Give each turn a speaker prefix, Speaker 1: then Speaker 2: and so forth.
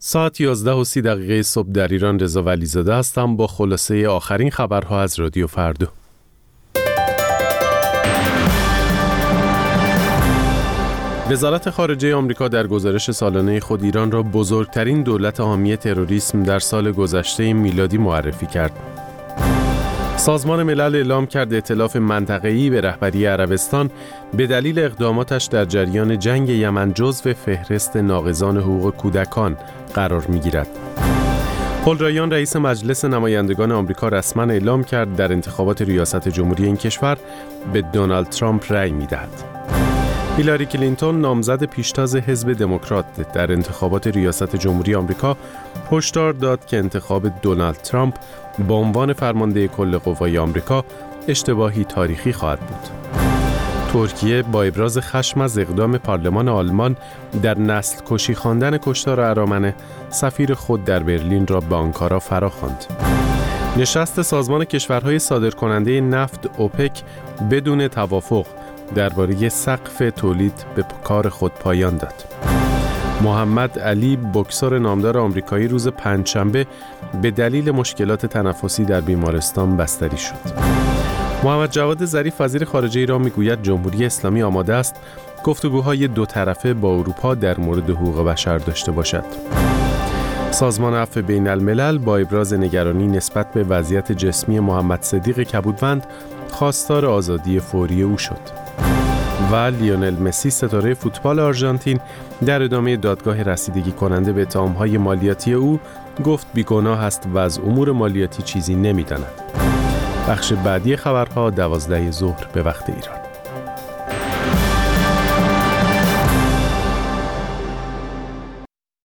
Speaker 1: ساعت 11:30 صبح در ایران. رضا ولیزاده هستم با خلاصه آخرین خبرها از رادیو فردا. وزارت خارجه آمریکا در گزارش سالانه خود ایران را بزرگترین دولت حامی تروریسم در سال گذشته میلادی معرفی کرد. سازمان ملل اعلام کرد ائتلاف منطقه‌ای به رهبری عربستان به دلیل اقداماتش در جریان جنگ یمن جزو فهرست ناقضان حقوق کودکان قرار می‌گیرد. پل رایان رئیس مجلس نمایندگان آمریکا رسما اعلام کرد در انتخابات ریاست جمهوری این کشور به دونالد ترامپ رأی می‌دهد. هیلاری کلینتون نامزد پیشتاز حزب دموکرات در انتخابات ریاست جمهوری آمریکا هشدار داد که انتخاب دونالد ترامپ به عنوان فرمانده کل قوای آمریکا اشتباهی تاریخی خواهد بود. ترکیه با ابراز خشم از اقدام پارلمان آلمان در نسل کشی خواندن کشتار ارامنه، سفیر خود در برلین را به آنکارا فراخواند. نشست سازمان کشورهای صادرکننده نفت اوپک بدون توافق درباره سقف تولید به کار خود پایان داد. محمد علی بوکسور نامدار آمریکایی روز پنجشنبه به دلیل مشکلات تنفسی در بیمارستان بستری شد. محمد جواد ظریف وزیر خارجه ایران میگوید جمهوری اسلامی آماده است گفتگوهای دو طرفه با اروپا در مورد حقوق بشر داشته باشد. سازمان عفو بین الملل با ابراز نگرانی نسبت به وضعیت جسمی محمد صدیق کبودوند خواستار آزادی فوری او شد. و لیونل مسی ستاره فوتبال آرژانتین در ادامه دادگاه رسیدگی کننده به اتهام‌های مالیاتی او گفت بیگناه است و از امور مالیاتی چیزی نمی‌داند. بخش بعدی خبرها 12 ظهر به وقت ایران.